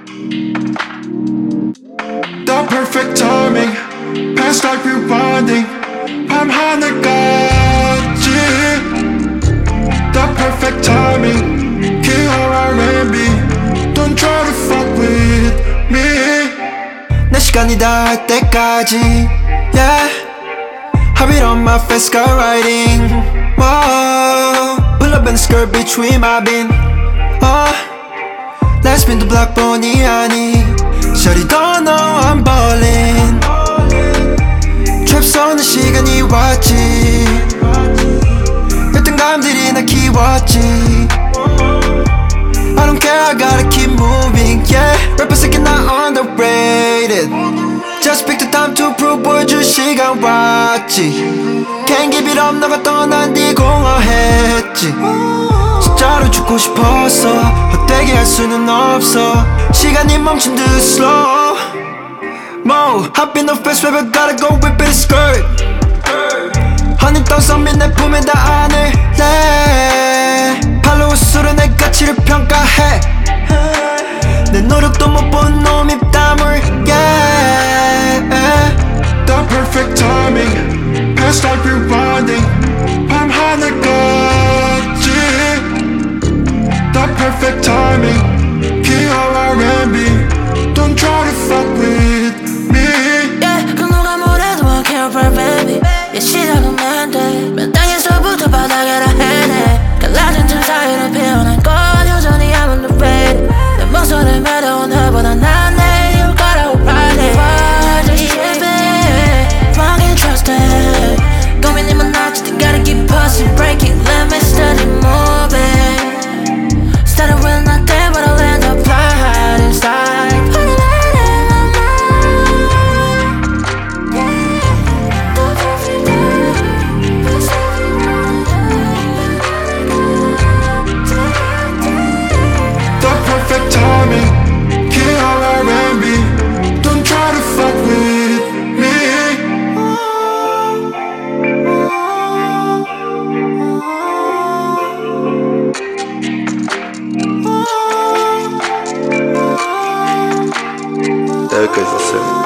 The perfect timing, past like rewinding. 밤하늘까지. The perfect timing, king or R&B. Don't try to fuck with me. 내 시간이 다 할 때까지, yeah. Have it on my face, skywriting. Whoa, pull up in the skirt, bitch, we mobbing. Let's spin the block, 본의 아니. Shawty don't know I'm ballin'. Trap 쏘는 시간이 왔지. 열등감들이 날 키웠지. I don't care, I gotta keep moving, yeah. 래퍼 새끼 나 underrated. Just pick the time to prove 보여줄 시간 왔지. Can't give it up, 너가 떠난 뒤 공허했지. 진짜로 죽고 싶었어. 헛되게 할 수는 없어. 시간이 멈춘 듯 slow mo. Hop in the fast wave, I gotta go whip it skirt. honey 떡 선민 내 품에 다 안을래. 팔로 웃으려 내 가치를 평가해. 내 노력도 못 본 놈 입담을, yeah. The perfect timing, past like rewinding. 밤하늘까지. The perfect timing, king or R&B. Don't try to fuck with me. Yeah, 그 누가 뭐래도 I care for baby. Yeah, 시작은 난데 몇 땅에서부터 바닥에라 해내. 갈라진 틈 사이로 피어난 건 여전히 I'm underrated. 내 목소리 매려온 너보다 난 내 이유 거라고 Friday. Why just ship it? Fucking trust it. 고민이 많았지, they gotta keep pushing, breaking limits, steady moving. Started with nothing but I'll end up right inside. Put it out in my mind. The perfect The perfect timing, king or R&B. Don't try to fuck with me. 여기까지 썼어요.